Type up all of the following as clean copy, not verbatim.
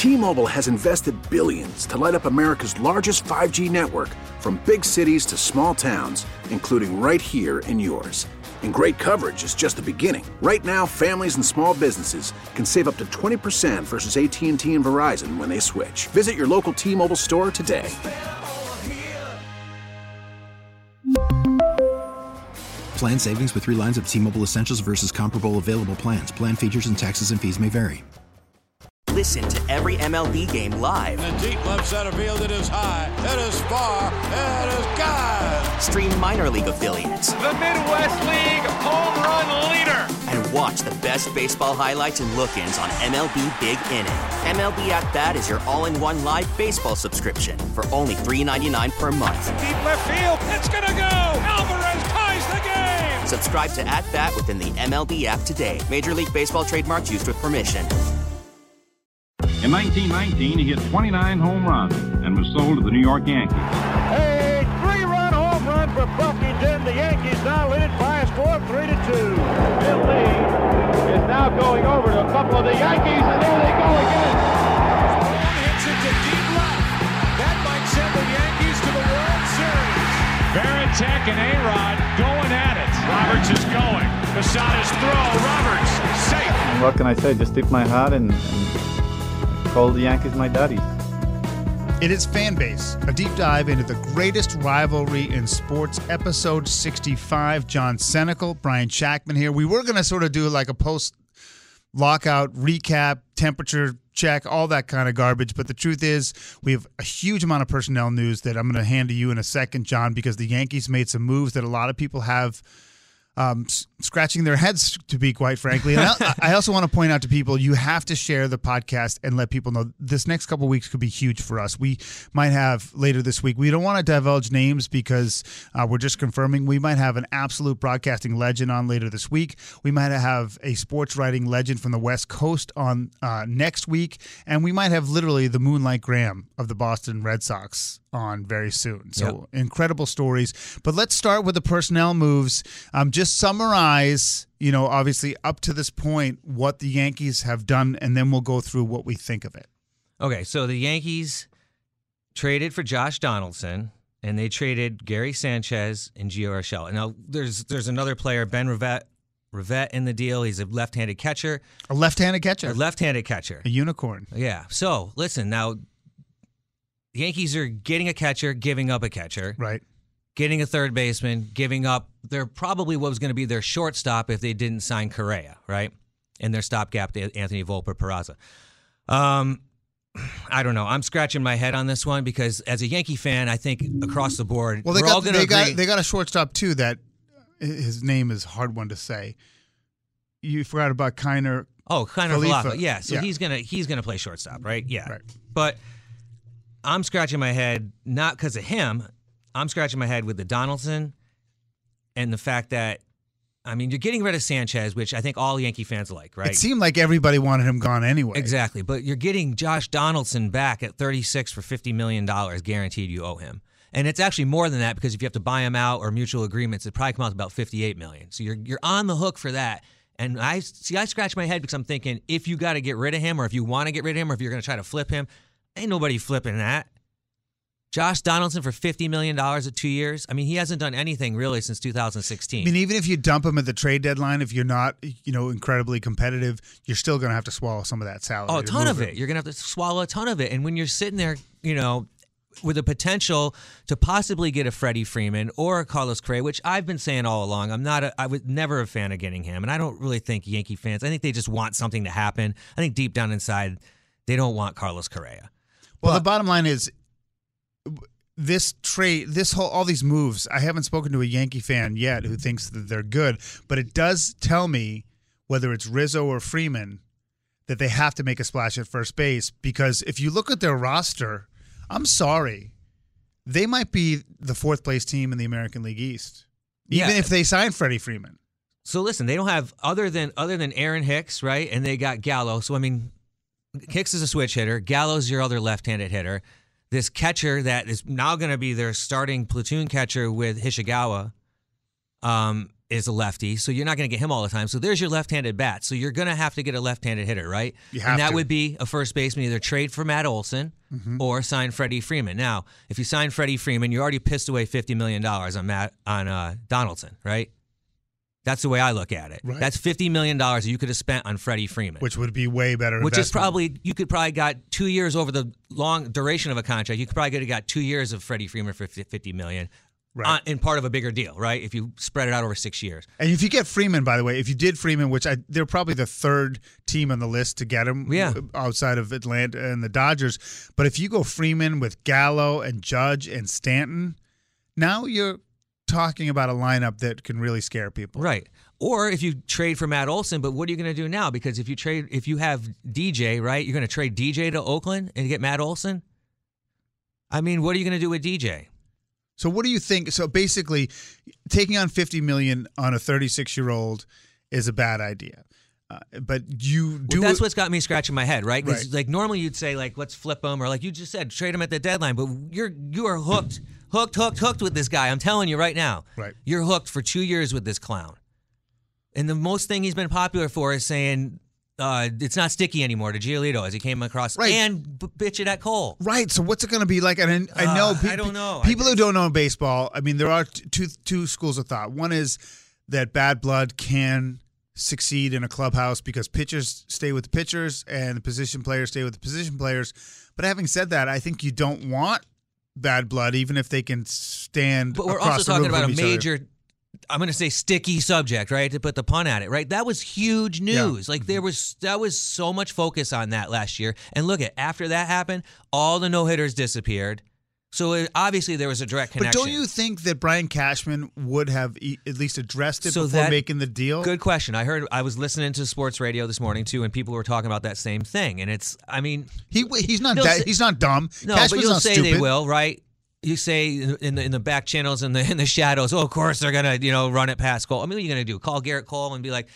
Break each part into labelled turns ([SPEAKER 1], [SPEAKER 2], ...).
[SPEAKER 1] T-Mobile has invested billions to light up America's largest 5G network, from big cities to small towns, including right here in yours. And great coverage is just the beginning. Right now, families and small businesses can save up to 20% versus AT&T and Verizon when they switch. Visit your local T-Mobile store today.
[SPEAKER 2] Plan savings with 3 lines of T-Mobile Essentials versus comparable available plans. Plan features and taxes and fees may vary.
[SPEAKER 3] Listen to every MLB game live.
[SPEAKER 4] In the deep left center field, it is high, it is far, it is gone.
[SPEAKER 3] Stream minor league affiliates.
[SPEAKER 5] The Midwest League home run leader.
[SPEAKER 3] And watch the best baseball highlights and look-ins on MLB Big Inning. MLB At Bat is your all-in-one live baseball subscription for only $3.99 per month.
[SPEAKER 5] Deep left field, it's gonna go. Alvarez ties the game.
[SPEAKER 3] Subscribe to At Bat within the MLB app today. Major League Baseball trademarks used with permission.
[SPEAKER 6] In 1919, he hit 29 home runs and was sold to the New York Yankees.
[SPEAKER 7] A 3-run home run for Buckington. The Yankees now lead it by a score of 3-2.
[SPEAKER 8] Bill Lee is now going over to a couple of the Yankees, and there they go again.
[SPEAKER 5] One hits it to deep left. That might send the Yankees to the World Series. Varitek and A-Rod going at it. Roberts is going. Posada's throw. Roberts safe.
[SPEAKER 9] What can I say? Just tip my hat and call the Yankees my daddies.
[SPEAKER 10] It is Fan Base, a deep dive into the greatest rivalry in sports, episode 65. John Senecal, Brian Shackman here. We were going to sort of do like a post-lockout recap, temperature check, all that kind of garbage, but the truth is we have a huge amount of personnel news that I'm going to hand to you in a second, John, because the Yankees made some moves that a lot of people have scratching their heads, to be quite frankly. And I also want to point out to people, you have to share the podcast and let people know this next couple of weeks could be huge for us. We might have later this week, we don't want to divulge names because we're just confirming, we might have an absolute broadcasting legend on later this week. We might have a sports writing legend from the West Coast on next week. And we might have literally the Moonlight Graham of the Boston Red Sox on very soon. So Incredible stories. But let's start with the personnel moves. Just summarize, obviously up to this point, what the Yankees have done, and then we'll go through what we think of it.
[SPEAKER 11] Okay, so the Yankees traded for Josh Donaldson, and they traded Gary Sanchez and Gio Urshela. And now there's another player, Ben Rivette in the deal. He's a left-handed catcher.
[SPEAKER 10] A left-handed catcher?
[SPEAKER 11] A left-handed catcher.
[SPEAKER 10] A unicorn.
[SPEAKER 11] Yeah. So, listen, now the Yankees are getting a catcher, giving up a catcher.
[SPEAKER 10] Right.
[SPEAKER 11] Getting a third baseman, giving up probably what was going to be their shortstop if they didn't sign Correa, right? And their stopgap, Anthony Volpe Peraza. I don't know. I'm scratching my head on this one because as a Yankee fan, I think across the board,
[SPEAKER 10] well, they got a shortstop too that his name is a hard one to say. You forgot about Kiner.
[SPEAKER 11] Oh, Kiner Falefa. Yeah, so
[SPEAKER 10] yeah.
[SPEAKER 11] he's gonna play shortstop, right? Yeah.
[SPEAKER 10] Right.
[SPEAKER 11] But I'm scratching my head not because of him. I'm scratching my head with the Donaldson and the fact that, you're getting rid of Sanchez, which I think all Yankee fans like, right?
[SPEAKER 10] It seemed like everybody wanted him gone anyway.
[SPEAKER 11] Exactly. But you're getting Josh Donaldson back at 36 for $50 million guaranteed you owe him. And it's actually more than that because if you have to buy him out or mutual agreements, it probably comes out to about $58 million. So you're on the hook for that. And I scratch my head because I'm thinking if you got to get rid of him or if you want to get rid of him or if you're going to try to flip him, ain't nobody flipping that. Josh Donaldson for $50 million at 2 years. He hasn't done anything really since 2016.
[SPEAKER 10] Even if you dump him at the trade deadline, if you're not, incredibly competitive, you're still going to have to swallow some of that salary.
[SPEAKER 11] Oh, a ton of it. You're going to have to swallow a ton of it. And when you're sitting there, with the potential to possibly get a Freddie Freeman or a Carlos Correa, which I've been saying all along, I was never a fan of getting him. And I don't really think Yankee fans, I think they just want something to happen. I think deep down inside, they don't want Carlos Correa.
[SPEAKER 10] Well, the bottom line is, this trade, all these moves, I haven't spoken to a Yankee fan yet who thinks that they're good, but it does tell me, whether it's Rizzo or Freeman, that they have to make a splash at first base, because if you look at their roster, I'm sorry, they might be the fourth place team in the American League East, even if they sign Freddie Freeman.
[SPEAKER 11] So listen, they don't have other than Aaron Hicks, right? And they got Gallo. So Hicks is a switch hitter. Gallo's your other left-handed hitter. This catcher that is now going to be their starting platoon catcher with Hishigawa. is a lefty, so you're not going to get him all the time. So there's your left-handed bat. So you're going to have to get a left-handed hitter, right? And that would be a first baseman, either trade for Matt Olson or sign Freddie Freeman. Now, if you sign Freddie Freeman, you already pissed away $50 million on Donaldson, right? That's the way I look at it.
[SPEAKER 10] Right.
[SPEAKER 11] That's $50 million that you could have spent on Freddie Freeman.
[SPEAKER 10] Which would be way better
[SPEAKER 11] Which
[SPEAKER 10] investment.
[SPEAKER 11] is probably, you could probably got 2 years over the long duration of a contract. You could probably could have got 2 years of Freddie Freeman for $50 million.
[SPEAKER 10] Right.
[SPEAKER 11] In part of a bigger deal, right? If you spread it out over 6 years.
[SPEAKER 10] And if you get Freeman, by the way, if you did Freeman, which they're probably the third team on the list to get him outside of Atlanta and the Dodgers. But if you go Freeman with Gallo and Judge and Stanton, now you're talking about a lineup that can really scare people.
[SPEAKER 11] Right. Or if you trade for Matt Olson, but what are you going to do now? Because if you have DJ, right, you're going to trade DJ to Oakland and get Matt Olson? I mean, what are you going to do with DJ?
[SPEAKER 10] So what do you think? So basically, taking on $50 million on a 36-year-old is a bad idea. But you do.
[SPEAKER 11] Well, that's what's got me scratching my head, right? Because
[SPEAKER 10] Right.
[SPEAKER 11] like normally you'd say like let's flip him, or like you just said trade him at the deadline. But you are hooked with this guy. I'm telling you right now.
[SPEAKER 10] Right.
[SPEAKER 11] You're hooked for 2 years with this clown. And the most thing he's been popular for is saying it's not sticky anymore to Giolito as he came across,
[SPEAKER 10] Right.
[SPEAKER 11] and bitch it at Cole.
[SPEAKER 10] Right. So what's it going to be like? And I know
[SPEAKER 11] I don't know.
[SPEAKER 10] People who don't know baseball, I mean, there are two schools of thought. One is that bad blood can succeed in a clubhouse because pitchers stay with the pitchers and the position players stay with the position players. But having said that, I think you don't want bad blood, even if they can stand.
[SPEAKER 11] But we're
[SPEAKER 10] across
[SPEAKER 11] also
[SPEAKER 10] the room
[SPEAKER 11] talking about
[SPEAKER 10] from
[SPEAKER 11] a
[SPEAKER 10] each other.
[SPEAKER 11] major, I'm going to say sticky subject, right? To put the pun at it, right? That was huge news.
[SPEAKER 10] Yeah.
[SPEAKER 11] Like that was so much focus on that last year. And look after that happened, all the no-hitters disappeared. So obviously there was a direct connection.
[SPEAKER 10] But don't you think that Brian Cashman would have at least addressed it
[SPEAKER 11] So
[SPEAKER 10] before
[SPEAKER 11] that-
[SPEAKER 10] making the deal?
[SPEAKER 11] Good question. I was listening to sports radio this morning too, and people were talking about that same thing. And it's, I mean,
[SPEAKER 10] he's not
[SPEAKER 11] You'll
[SPEAKER 10] he's not dumb.
[SPEAKER 11] no,
[SPEAKER 10] Cashman's
[SPEAKER 11] but you'll
[SPEAKER 10] not
[SPEAKER 11] say
[SPEAKER 10] stupid.
[SPEAKER 11] they will, right? You say in the back channels and in the shadows, of course they're gonna run it past Cole. I mean, what are you gonna do? Call Garrett Cole and be like,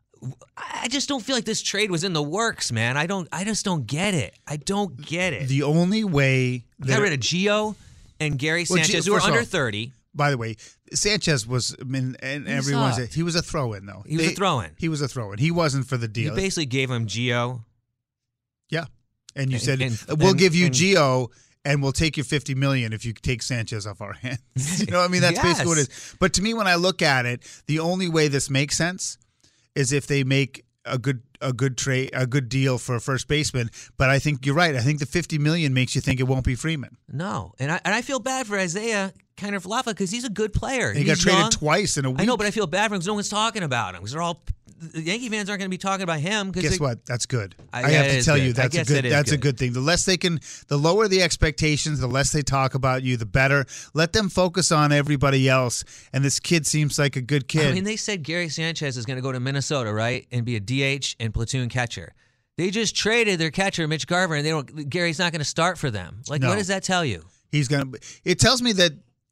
[SPEAKER 11] I just don't feel like this trade was in the works, man. I just don't get it. I don't get it.
[SPEAKER 10] The only way
[SPEAKER 11] Got rid of Gio and Gary Sanchez, who are
[SPEAKER 10] first of
[SPEAKER 11] under
[SPEAKER 10] all,
[SPEAKER 11] 30.
[SPEAKER 10] By the way, Sanchez was, I mean, and everyone's
[SPEAKER 11] sucked.
[SPEAKER 10] he was a throw-in though.
[SPEAKER 11] He was a throw-in.
[SPEAKER 10] He was a throw-in. He wasn't for the
[SPEAKER 11] You
[SPEAKER 10] deal.
[SPEAKER 11] basically gave him Gio.
[SPEAKER 10] Yeah, and you said
[SPEAKER 11] and-
[SPEAKER 10] we'll give you
[SPEAKER 11] and-
[SPEAKER 10] Gio. And we'll take your $50 million if you take Sanchez off our hands. You know what I mean? That's basically what it is. But to me, when I look at it, the only way this makes sense is if they make a good trade, a good deal for a first baseman. But I think you're right. I think the $50 million makes you think it won't be Freeman.
[SPEAKER 11] No, and I feel bad for Isaiah kind of Laffa because he's a good player.
[SPEAKER 10] And he got
[SPEAKER 11] He's
[SPEAKER 10] traded
[SPEAKER 11] young.
[SPEAKER 10] twice in a week.
[SPEAKER 11] I know, but I feel bad for him because no one's talking about him. Because the Yankee fans aren't going to be talking about him.
[SPEAKER 10] Guess what? That's good. I
[SPEAKER 11] Yeah,
[SPEAKER 10] have
[SPEAKER 11] it
[SPEAKER 10] to
[SPEAKER 11] is
[SPEAKER 10] tell
[SPEAKER 11] good.
[SPEAKER 10] you,
[SPEAKER 11] I
[SPEAKER 10] that's a
[SPEAKER 11] guess
[SPEAKER 10] good.
[SPEAKER 11] it is
[SPEAKER 10] That's a
[SPEAKER 11] good.
[SPEAKER 10] good thing. The lower the expectations, the less they talk about you, the better. Let them focus on everybody else. And this kid seems like a good kid.
[SPEAKER 11] I mean, they said Gary Sanchez is going to go to Minnesota, right, and be a DH and platoon catcher. They just traded their catcher, Mitch Garver, and Gary's not going to start for them. Like,
[SPEAKER 10] No.
[SPEAKER 11] what does that tell you?
[SPEAKER 10] He's gonna. It tells me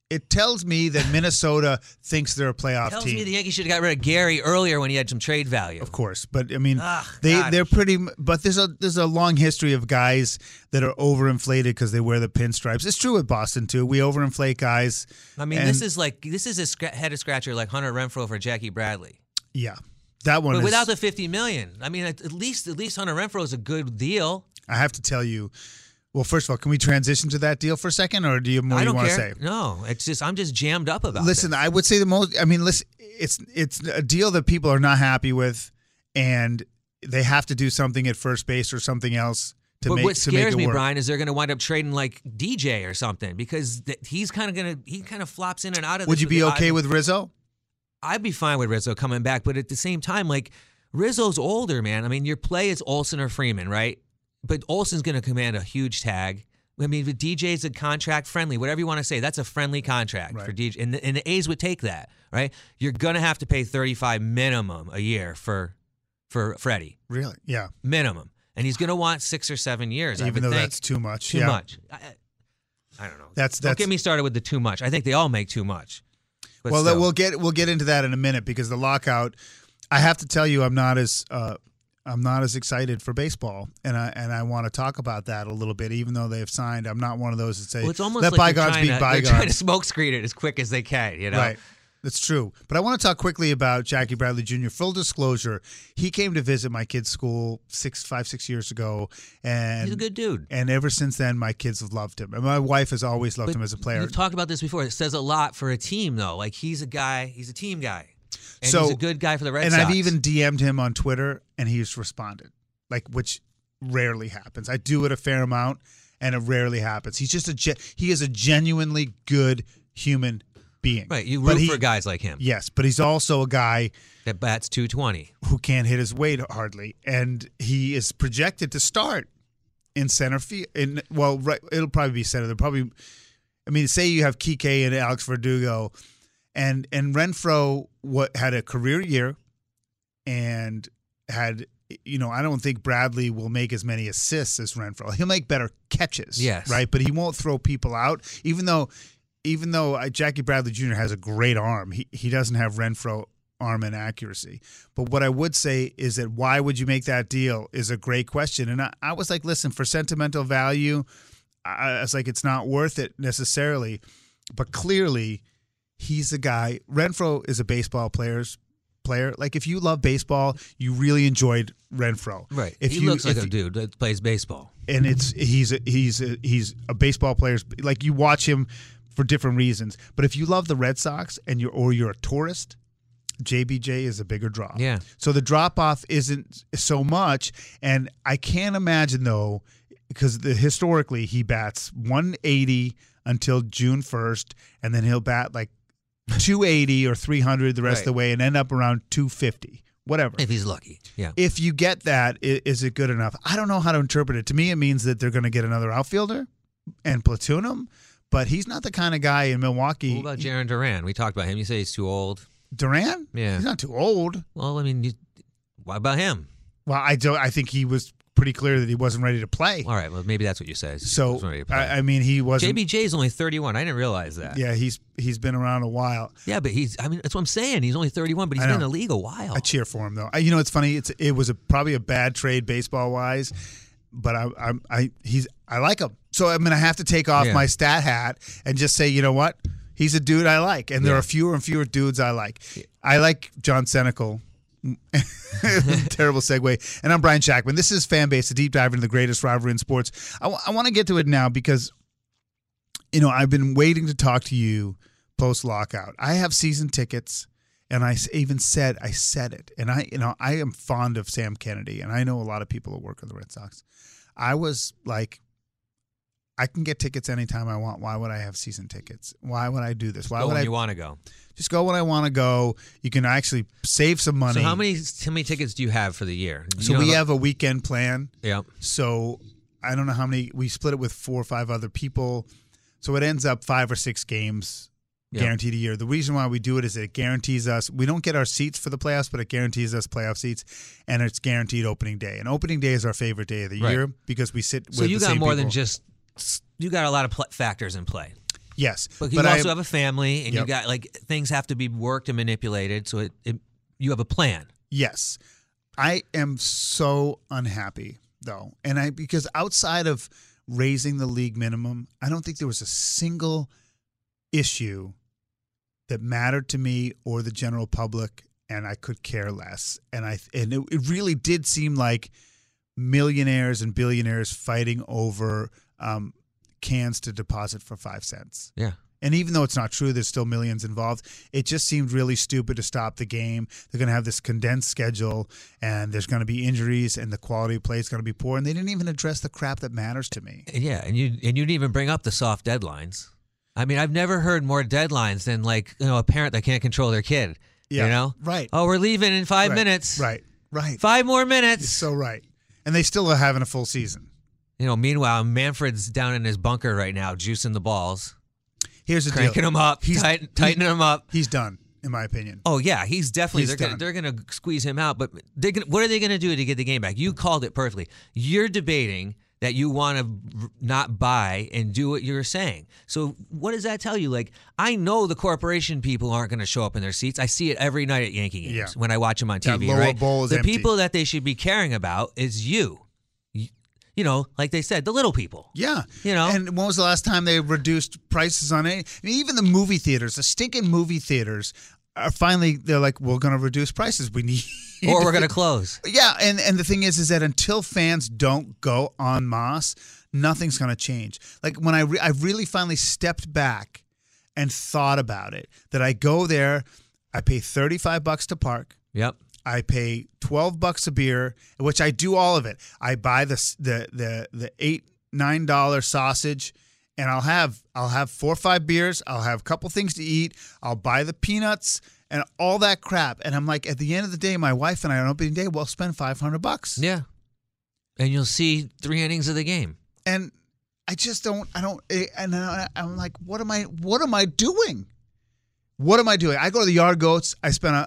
[SPEAKER 10] that Minnesota thinks they're a playoff
[SPEAKER 11] Tells
[SPEAKER 10] team.
[SPEAKER 11] me the Yankees should have got rid of Gary earlier when he had some trade value.
[SPEAKER 10] Of course, but I mean,
[SPEAKER 11] God.
[SPEAKER 10] they're pretty. But there's a long history of guys that are overinflated because they wear the pinstripes. It's true with Boston too. We overinflate guys.
[SPEAKER 11] I mean,
[SPEAKER 10] and-
[SPEAKER 11] this is a head scratcher like Hunter Renfroe for Jackie Bradley.
[SPEAKER 10] Yeah, that one.
[SPEAKER 11] But
[SPEAKER 10] is,
[SPEAKER 11] without the $50 million, I mean, at least Hunter Renfroe is a good deal.
[SPEAKER 10] I have to tell you. Well, first of all, can we transition to that deal for a second, or do you more
[SPEAKER 11] I
[SPEAKER 10] you
[SPEAKER 11] don't
[SPEAKER 10] want to
[SPEAKER 11] care.
[SPEAKER 10] say?
[SPEAKER 11] No, it's just I'm just jammed up about.
[SPEAKER 10] Listen,
[SPEAKER 11] this.
[SPEAKER 10] I would say the most. I mean, listen, it's a deal that people are not happy with, and they have to do something at first base or something else to
[SPEAKER 11] but
[SPEAKER 10] make
[SPEAKER 11] what
[SPEAKER 10] to make
[SPEAKER 11] scares
[SPEAKER 10] it
[SPEAKER 11] me,
[SPEAKER 10] work.
[SPEAKER 11] Brian, is they're going to wind up trading like DJ or something because he kind of flops in and out of.
[SPEAKER 10] Would
[SPEAKER 11] this
[SPEAKER 10] you be
[SPEAKER 11] with the-
[SPEAKER 10] okay with Rizzo?
[SPEAKER 11] I'd be fine with Rizzo coming back, but at the same time, like Rizzo's older, man. I mean, your play is Olsen or Freeman, right? But Olsen's going to command a huge tag. I mean, if DJ's a contract friendly, whatever you want to say, that's a friendly contract for DJ, and the A's would take that, right? You're going to have to pay $35 minimum a year for Freddie.
[SPEAKER 10] Really? Yeah.
[SPEAKER 11] Minimum, and he's going to want 6 or 7 years.
[SPEAKER 10] Even
[SPEAKER 11] I
[SPEAKER 10] though
[SPEAKER 11] would think.
[SPEAKER 10] that's too much.
[SPEAKER 11] Too
[SPEAKER 10] yeah.
[SPEAKER 11] much. I don't know.
[SPEAKER 10] That's
[SPEAKER 11] Don't get me started with the too much. I think they all make too much. But
[SPEAKER 10] well,
[SPEAKER 11] still.
[SPEAKER 10] we'll get into that in a minute because the lockout. I have to tell you, I'm not as excited for baseball, and I want to talk about that a little bit. Even though they have signed, I'm not one of those that say
[SPEAKER 11] Well, it's almost
[SPEAKER 10] let
[SPEAKER 11] like
[SPEAKER 10] bygones be
[SPEAKER 11] they're
[SPEAKER 10] bygones.
[SPEAKER 11] trying to smoke screen it as quick as they can, you know?
[SPEAKER 10] Right. That's true. But I want to talk quickly about Jackie Bradley Jr. Full disclosure, he came to visit my kid's school 6 years ago. And
[SPEAKER 11] he's a good dude.
[SPEAKER 10] And ever since then, my kids have loved him. And my wife has always loved him as a player.
[SPEAKER 11] We've talked about this before. It says a lot for a team, though. Like, he's a team guy. And he's a good guy for the Red Sox.
[SPEAKER 10] And I've even DM'd him on Twitter, and he's responded, which rarely happens. I do it a fair amount, and it rarely happens. He's just he is a genuinely good human being.
[SPEAKER 11] Right, you root for guys like him.
[SPEAKER 10] Yes, but he's also a guy
[SPEAKER 11] that bats .220
[SPEAKER 10] who can't hit his weight hardly, and he is projected to start in center field. It'll probably be center. Say you have Kike and Alex Verdugo, and Renfroe had a career year, and had I don't think Bradley will make as many assists as Renfroe. He'll make better catches,
[SPEAKER 11] yes,
[SPEAKER 10] right, but he won't throw people out, even though Jackie Bradley Jr. has a great arm, he doesn't have Renfroe arm and accuracy. But what I would say is that why would you make that deal is a great question. And I was like, listen, for sentimental value, I was like, it's not worth it necessarily. But clearly, he's a guy. Renfroe is a baseball player. Like, if you love baseball, you really enjoyed Renfroe.
[SPEAKER 11] Right. He looks like a dude that plays baseball.
[SPEAKER 10] And he's a baseball player. Like, you watch him for different reasons. But if you love the Red Sox and you're a tourist, JBJ is a bigger draw.
[SPEAKER 11] Yeah.
[SPEAKER 10] So the drop-off isn't so much. And I can't imagine, though, because historically he bats 180 until June 1st, and then he'll bat like 280 or 300 the rest of the way and end up around 250. Whatever.
[SPEAKER 11] If he's lucky. Yeah.
[SPEAKER 10] If you get that, is it good enough? I don't know how to interpret it. To me, it means that they're going to get another outfielder and platoon him. But he's not the kind of guy in Milwaukee.
[SPEAKER 11] What about Jarren Duran? We talked about him. You say he's too old.
[SPEAKER 10] Duran?
[SPEAKER 11] Yeah.
[SPEAKER 10] He's not too old.
[SPEAKER 11] Well, why about him?
[SPEAKER 10] Well, I think he was pretty clear that he wasn't ready to play.
[SPEAKER 11] All right. Well, maybe that's what you say.
[SPEAKER 10] So, he wasn't.
[SPEAKER 11] JBJ is only 31. I didn't realize that.
[SPEAKER 10] Yeah, he's been around a while.
[SPEAKER 11] Yeah, but that's what I'm saying. He's only 31, but he's been in the league a while.
[SPEAKER 10] I cheer for him, though. It's funny. It was probably a bad trade baseball-wise, but I like him. So I'm going to have to take off my stat hat and just say, you know what? He's a dude I like. And there are fewer and fewer dudes I like. I like John Senecal. Terrible segue. And I'm Brian Shackman. This is Fanbase, a deep dive into the greatest rivalry in sports. I want to get to it now because, I've been waiting to talk to you post-lockout. I have season tickets, and I said it. And I am fond of Sam Kennedy, and I know a lot of people who work on the Red Sox. I was like, I can get tickets anytime I want. Why would I have season tickets? Why would I do this? Why would
[SPEAKER 11] when you want to go?
[SPEAKER 10] Just go when I want to go. You can actually save some money.
[SPEAKER 11] So how many tickets do you have for the year?
[SPEAKER 10] So we have a weekend plan.
[SPEAKER 11] Yeah.
[SPEAKER 10] So I don't know how many. We split it with 4 or 5 other people. So it ends up 5 or 6 games guaranteed a year. The reason why we do it is it guarantees us. We don't get our seats for the playoffs, but it guarantees us playoff seats, and it's guaranteed opening day. And opening day is our favorite day of the year because we sit with the same people.
[SPEAKER 11] So you got more than just. You got a lot of factors in play.
[SPEAKER 10] Yes.
[SPEAKER 11] But you also have a family, and you got things have to be worked and manipulated, so you have a plan.
[SPEAKER 10] Yes. I am so unhappy, though. And because outside of raising the league minimum, I don't think there was a single issue that mattered to me or the general public, and I could care less. And it really did seem like millionaires and billionaires fighting over cans to deposit for 5 cents.
[SPEAKER 11] Yeah.
[SPEAKER 10] And even though it's not true, there's still millions involved. It just seemed really stupid to stop the game. They're going to have this condensed schedule, and there's going to be injuries, and the quality of play is going to be poor. And they didn't even address the crap that matters to me.
[SPEAKER 11] Yeah, and you didn't even bring up the soft deadlines. I mean, I've never heard more deadlines than a parent that can't control their kid.
[SPEAKER 10] Yeah, right.
[SPEAKER 11] Oh, we're leaving in 5 minutes.
[SPEAKER 10] Right.
[SPEAKER 11] 5 more minutes.
[SPEAKER 10] You're so right. And they still are having a full season.
[SPEAKER 11] Meanwhile, Manfred's down in his bunker right now, juicing the balls.
[SPEAKER 10] Here's the
[SPEAKER 11] cranking
[SPEAKER 10] deal.
[SPEAKER 11] Him up, tightening him up.
[SPEAKER 10] He's done, in my opinion.
[SPEAKER 11] Oh yeah, he's definitely.
[SPEAKER 10] Done.
[SPEAKER 11] They're going to squeeze him out, but what are they going to do to get the game back? You called it perfectly. You're debating that you want to not buy and do what you're saying. So what does that tell you? I know the corporation people aren't going to show up in their seats. I see it every night at Yankee games when I watch them on TV.
[SPEAKER 10] That lower bowl is
[SPEAKER 11] the
[SPEAKER 10] empty.
[SPEAKER 11] people that they should be caring about is you. like they said, the little people.
[SPEAKER 10] Yeah. And when was the last time they reduced prices on any? I mean, even the movie theaters, the stinking movie theaters, are finally, they're like, we're going to reduce prices. We need.
[SPEAKER 11] Or we're going to close.
[SPEAKER 10] Yeah. And the thing is that until fans don't go en masse, nothing's going to change. Like when I really finally stepped back and thought about it, that I go there, I pay $35 to park.
[SPEAKER 11] Yep.
[SPEAKER 10] I pay $12 a beer, which I do all of it. I buy the $8-9 sausage, and I'll have 4 or 5 beers. I'll have a couple things to eat. I'll buy the peanuts and all that crap. And I'm like, at the end of the day, my wife and I on opening day will spend $500.
[SPEAKER 11] Yeah, and you'll see 3 innings of the game.
[SPEAKER 10] And I just don't. And I'm like, what am I doing? What am I doing? I go to the Yard Goats. I spend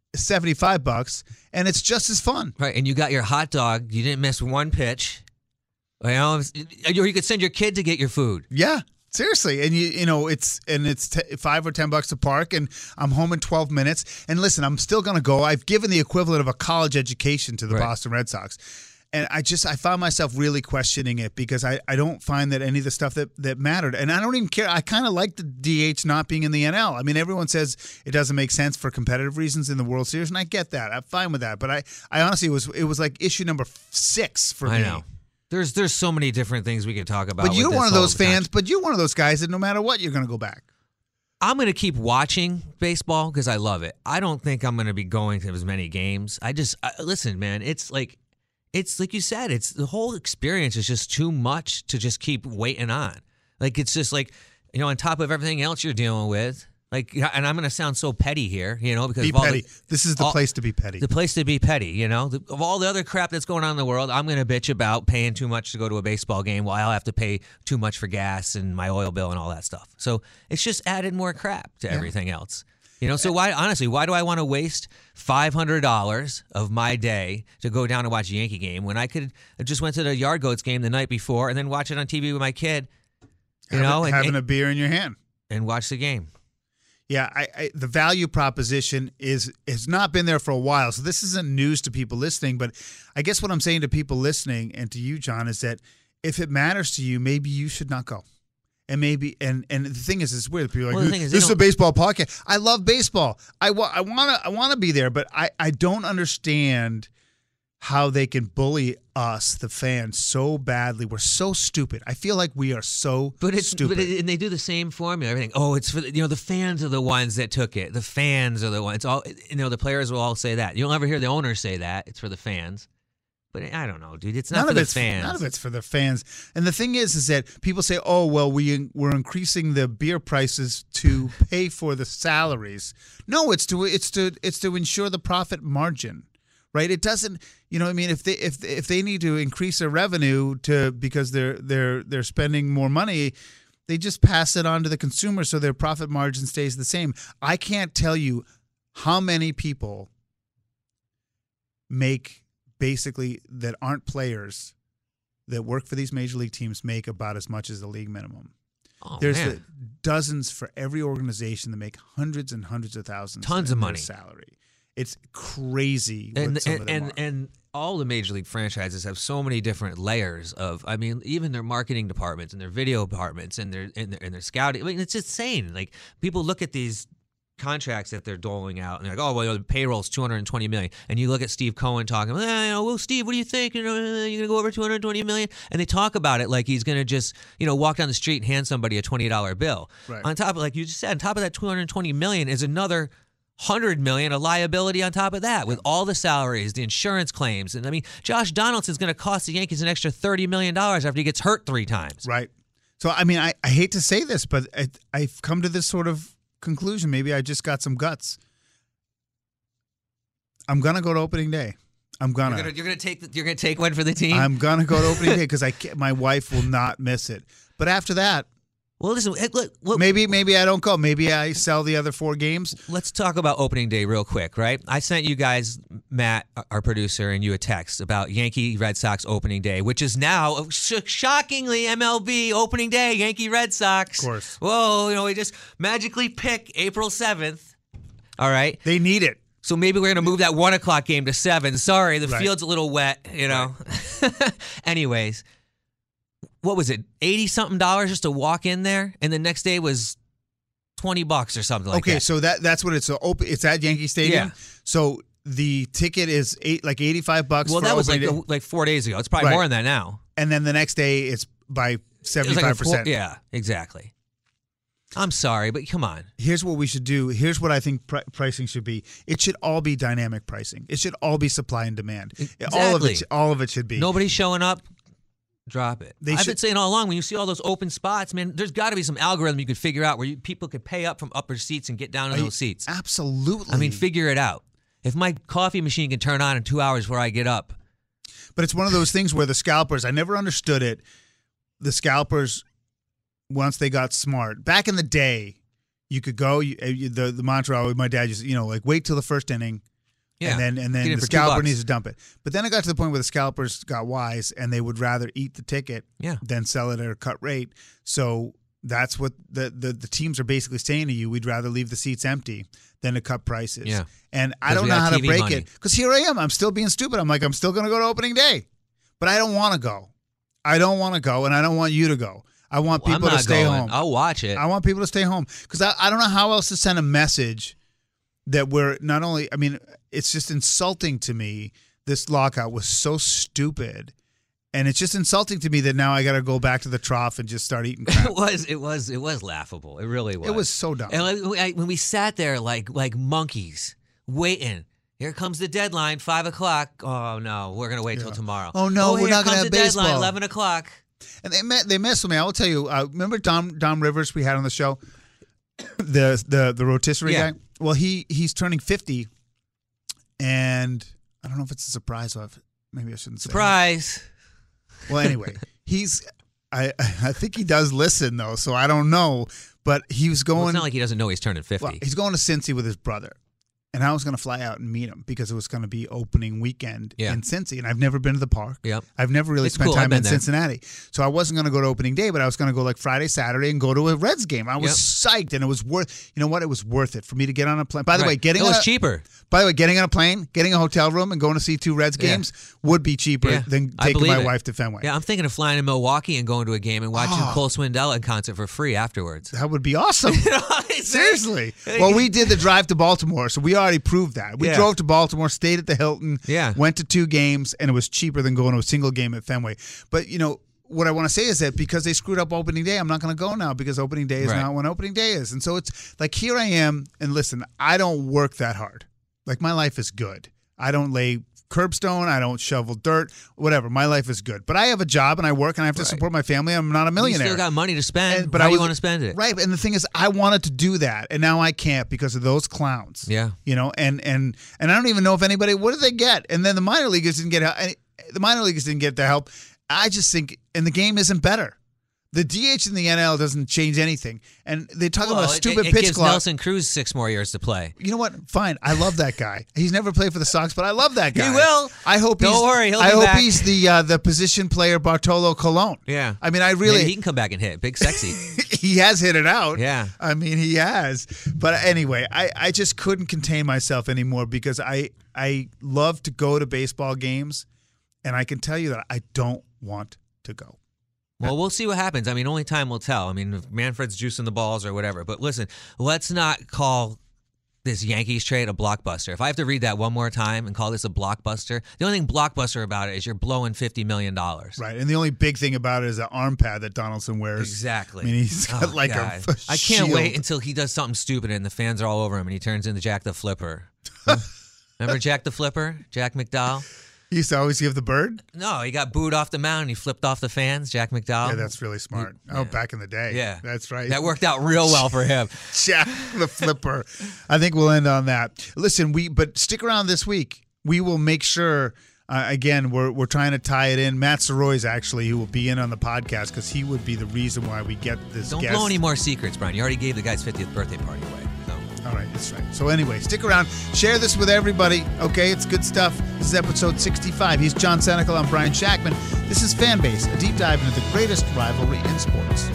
[SPEAKER 10] $75, and it's just as fun.
[SPEAKER 11] Right, and you got your hot dog. You didn't miss one pitch. Or you could send your kid to get your food.
[SPEAKER 10] Yeah, seriously. And it's $5 or $10 to park, and I'm home in 12 minutes. And listen, I'm still going to go. I've given the equivalent of a college education to the Boston Red Sox. And I find myself really questioning it because I don't find that any of the stuff that mattered. And I don't even care. I kind of like the DH not being in the NL. I mean, everyone says it doesn't make sense for competitive reasons in the World Series, and I get that. I'm fine with that. But I honestly, it was like issue number 6 for me.
[SPEAKER 11] I know. There's so many different things we could talk about.
[SPEAKER 10] But you're one of those fans, but you're one of those guys that no matter what, you're going to go back.
[SPEAKER 11] I'm going to keep watching baseball because I love it. I don't think I'm going to be going to as many games. Listen, man, it's like you said, it's the whole experience is just too much to just keep waiting on. Like, it's just like, on top of everything else you're dealing with. Like, and I'm going to sound so petty here, because
[SPEAKER 10] be petty. This is the place to be petty.
[SPEAKER 11] The place to be petty, of all the other crap that's going on in the world, I'm going to bitch about paying too much to go to a baseball game while I'll have to pay too much for gas and my oil bill and all that stuff. So it's just added more crap to everything else. So why do I want to waste $500 of my day to go down and watch a Yankee game when I just went to the Yard Goats game the night before and then watch it on TV with my kid,
[SPEAKER 10] having a beer in your hand
[SPEAKER 11] and watch the game.
[SPEAKER 10] Yeah, the value proposition has not been there for a while, so this isn't news to people listening. But I guess what I'm saying to people listening and to you, John, is that if it matters to you, maybe you should not go. And maybe and the thing is, it's weird. People are like, this is a baseball podcast. I love baseball. I want to be there, but I don't understand how they can bully us, the fans, so badly. We're so stupid. I feel like we are so stupid.
[SPEAKER 11] And they do the same formula. Everything. Oh, it's for the fans are the ones that took it. The fans are the ones. All the players will all say that. You'll never hear the owners say that. It's for the fans. But I don't know, dude. It's not for the fans.
[SPEAKER 10] None of it's for the fans. And the thing is that people say, "Oh, well, we're increasing the beer prices to pay for the salaries." No, it's to ensure the profit margin, right? It doesn't. I mean, if they need to increase their revenue because they're spending more money, they just pass it on to the consumer so their profit margin stays the same. I can't tell you how many people make. Basically, that aren't players that work for these major league teams make about as much as the league minimum.
[SPEAKER 11] Oh,
[SPEAKER 10] There's dozens for every organization that make hundreds and hundreds of thousands.
[SPEAKER 11] Tons of money.
[SPEAKER 10] Salary. It's crazy.
[SPEAKER 11] And all the major league franchises have so many different layers of. I mean, even their marketing departments and their video departments and their scouting. I mean, it's insane. Like, people look at these contracts that they're doling out, and they're like, oh, well, the payroll's $220 million. And you look at Steve Cohen talking, well, Steve, what do you think? You're going to go over $220 million? And they talk about it like he's going to just, walk down the street and hand somebody a $20 bill.
[SPEAKER 10] Right.
[SPEAKER 11] On top of, like you just said, on top of that $220 million is another $100 million of liability on top of that, with all the salaries, the insurance claims. And I mean, Josh Donaldson's going to cost the Yankees an extra $30 million after he gets hurt 3 times.
[SPEAKER 10] Right. So, I mean, I hate to say this, but I've come to this sort of conclusion. Maybe I just got some guts. I'm gonna go to opening day. You're gonna take one for the team.
[SPEAKER 11] I'm
[SPEAKER 10] gonna go to opening day because my wife will not miss it. But after that,
[SPEAKER 11] well, listen. Look,
[SPEAKER 10] maybe I don't go. Maybe I sell the other 4 games.
[SPEAKER 11] Let's talk about opening day real quick, right? I sent you guys, Matt, our producer, and you a text about Yankee Red Sox opening day, which is now shockingly MLB opening day. Yankee Red Sox.
[SPEAKER 10] Of course.
[SPEAKER 11] Whoa, we just magically pick April 7th. All right.
[SPEAKER 10] They need it.
[SPEAKER 11] So maybe we're going to move that 1 o'clock game to 7. Sorry, the field's a little wet,
[SPEAKER 10] Right.
[SPEAKER 11] Anyways, what was it, $80-something just to walk in there, and the next day was $20 or something like that.
[SPEAKER 10] Okay, so that's what it's it's at Yankee Stadium.
[SPEAKER 11] Yeah.
[SPEAKER 10] So the ticket is like $85.
[SPEAKER 11] Well, that was like 4 days ago. It's probably more than that now.
[SPEAKER 10] And then the next day it's by 75%.
[SPEAKER 11] Yeah, exactly. I'm sorry, but come on.
[SPEAKER 10] Here's what we should do. Here's what I think pricing should be. It should all be dynamic pricing. It should all be supply and demand.
[SPEAKER 11] Exactly.
[SPEAKER 10] All of it should be.
[SPEAKER 11] Nobody's showing up. Drop it. I've been saying all along, when you see all those open spots, man, there's got to be some algorithm you could figure out where people could pay up from upper seats and get down in those seats.
[SPEAKER 10] Absolutely.
[SPEAKER 11] I mean, figure it out. If my coffee machine can turn on in 2 hours before I get up.
[SPEAKER 10] But it's one of those things where the scalpers, I never understood it. The scalpers, once they got smart, back in the day, you could go, the mantra, my dad used, like wait till the first inning.
[SPEAKER 11] Yeah.
[SPEAKER 10] And then the scalper needs to dump it. But then it got to the point where the scalpers got wise and they would rather eat the ticket than sell it at a cut rate. So that's what the teams are basically saying to you. We'd rather leave the seats empty than to cut prices.
[SPEAKER 11] Yeah.
[SPEAKER 10] And I don't know how to break it. Because here I am. I'm still being stupid. I'm like, I'm still going to go to opening day. But I don't want to go. I don't want to go, and I don't want you to go. I want people to stay home.
[SPEAKER 11] I'll watch it.
[SPEAKER 10] I want people to stay home. Because I don't know how else to send a message that we're not only, I mean, it's just insulting to me. This lockout was so stupid. And it's just insulting to me that now I got to go back to the trough and just start eating crap.
[SPEAKER 11] It was laughable. It really was.
[SPEAKER 10] It was so dumb.
[SPEAKER 11] And when we sat there like monkeys waiting, here comes the deadline, 5 o'clock. Oh no, we're gonna wait till tomorrow.
[SPEAKER 10] Oh no, we're not gonna have baseball.
[SPEAKER 11] Deadline, 11 o'clock.
[SPEAKER 10] And they messed with me. I will tell you. Remember Dom Rivers we had on the show, the rotisserie guy. Well, he's turning 50, and I don't know if it's a surprise. Maybe I shouldn't say
[SPEAKER 11] surprise.
[SPEAKER 10] Well, anyway, I think he does listen though, so I don't know. But he was going.
[SPEAKER 11] Well, it's not like he doesn't know he's turning 50.
[SPEAKER 10] Well, he's going to Cincy with his brother. And I was going to fly out and meet him because it was going to be opening weekend in Cincy. And I've never been to the park.
[SPEAKER 11] Yep.
[SPEAKER 10] I've never really spent time in Cincinnati. So I wasn't going to go to opening day, but I was going to go like Friday, Saturday and go to a Reds game. I was psyched, and it was worth, you know what? It was worth it for me to get on a plane. By the way, getting
[SPEAKER 11] cheaper.
[SPEAKER 10] By the way, getting on a plane, getting a hotel room and going to see 2 Reds games would be cheaper than taking my wife to Fenway.
[SPEAKER 11] Yeah, I'm thinking of flying to Milwaukee and going to a game and watching Cole Swindell in concert for free afterwards.
[SPEAKER 10] That would be awesome. Seriously. Well, we did the drive to Baltimore, so we already proved that. We drove to Baltimore, stayed at the Hilton, went to 2 games, and it was cheaper than going to a single game at Fenway. But, you know, what I want to say is that because they screwed up opening day, I'm not going to go now because opening day is not when opening day is. And so it's like, here I am, and listen, I don't work that hard. Like, my life is good. I don't lay curbstone. I don't shovel dirt, whatever. My life is good. But I have a job and I work and I have to support my family. I'm not a millionaire.
[SPEAKER 11] You still got money to spend, but how do you want to spend it?
[SPEAKER 10] Right. And the thing is, I wanted to do that, and now I can't because of those clowns.
[SPEAKER 11] Yeah.
[SPEAKER 10] You know, and I don't even know if anybody, what did they get? And then the minor leaguers didn't get help. The minor leaguers didn't get the help. I just think, and the game isn't better. The DH in the NL doesn't change anything. And they talk about a stupid pitch clock. It
[SPEAKER 11] gives Nelson Cruz 6 more years to play.
[SPEAKER 10] You know what? Fine. I love that guy. He's never played for the Sox, but I love that guy.
[SPEAKER 11] He will.
[SPEAKER 10] I hope
[SPEAKER 11] Don't worry, he'll be
[SPEAKER 10] I hope
[SPEAKER 11] back.
[SPEAKER 10] he's the position player Bartolo Colon.
[SPEAKER 11] Yeah.
[SPEAKER 10] I mean, I really...
[SPEAKER 11] Maybe he can come back and hit. Big sexy.
[SPEAKER 10] He has hit it out.
[SPEAKER 11] Yeah.
[SPEAKER 10] I mean, he has. But anyway, I just couldn't contain myself anymore because I love to go to baseball games, and I can tell you that I don't want to go.
[SPEAKER 11] Well, we'll see what happens. I mean, only time will tell. I mean, if Manfred's juicing the balls or whatever. But listen, let's not call this Yankees trade a blockbuster. If I have to read that one more time and call this a blockbuster, the only thing blockbuster about it is you're blowing $50 million.
[SPEAKER 10] Right, and the only big thing about it is the arm pad that Donaldson wears.
[SPEAKER 11] Exactly.
[SPEAKER 10] I mean, he's got a
[SPEAKER 11] I can't
[SPEAKER 10] shield.
[SPEAKER 11] wait until he does something stupid and the fans are all over him and he turns into Jack the Flipper. Remember Jack the Flipper? Jack McDowell?
[SPEAKER 10] He used to always give the bird?
[SPEAKER 11] No, he got booed off the mound and he flipped off the fans, Jack McDowell.
[SPEAKER 10] Yeah, that's really smart. Back in the day.
[SPEAKER 11] Yeah.
[SPEAKER 10] That's right.
[SPEAKER 11] That worked out real well for him.
[SPEAKER 10] Jack the Flipper. I think we'll end on that. Listen, but stick around this week. We will make sure, again, we're trying to tie it in. Matt Soroy's actually, who will be in on the podcast because he would be the reason why we get this
[SPEAKER 11] Don't
[SPEAKER 10] guest.
[SPEAKER 11] blow any more secrets, Brian. You already gave the guy's 50th birthday party away.
[SPEAKER 10] All right, that's right. So anyway, stick around. Share this with everybody, okay? It's good stuff. This is episode 65. He's John Senecal. I'm Brian Shackman. This is Fanbase, a deep dive into the greatest rivalry in sports.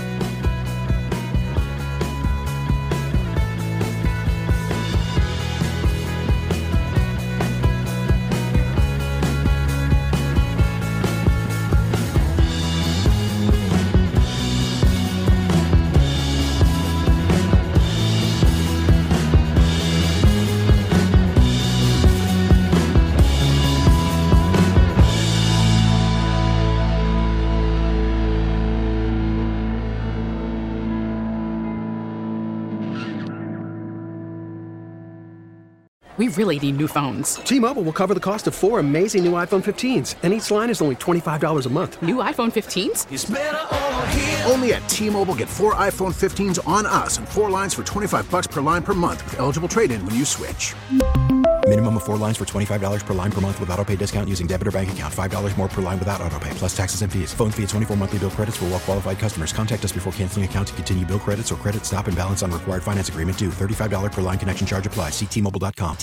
[SPEAKER 12] We really need new phones.
[SPEAKER 13] T-Mobile will cover the cost of 4 amazing new iPhone 15s, and each line is only $25 a month.
[SPEAKER 12] New iPhone 15s?
[SPEAKER 1] It's better over here. Only at T-Mobile, get 4 iPhone 15s on us and 4 lines for $25 per line per month with eligible trade-in when you switch.
[SPEAKER 2] Minimum of 4 lines for $25 per line per month with autopay discount using debit or bank account. $5 more per line without autopay, plus taxes and fees. Phone fee at 24 monthly bill credits for well-qualified customers. Contact us before canceling account to continue bill credits or credit stop and balance on required finance agreement due. $35 per line connection charge applies. See T-Mobile.com.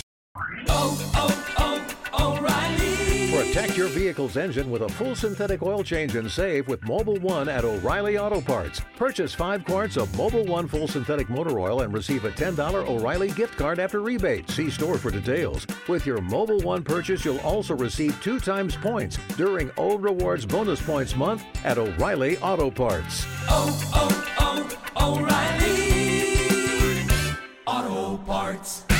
[SPEAKER 14] O'Reilly. Protect your vehicle's engine with a full synthetic oil change and save with Mobil 1 at O'Reilly Auto Parts. Purchase 5 quarts of Mobil 1 full synthetic motor oil and receive a $10 O'Reilly gift card after rebate. See store for details. With your Mobil 1 purchase, you'll also receive 2 times points during O Rewards Bonus Points Month at O'Reilly Auto Parts.
[SPEAKER 15] O'Reilly Auto Parts.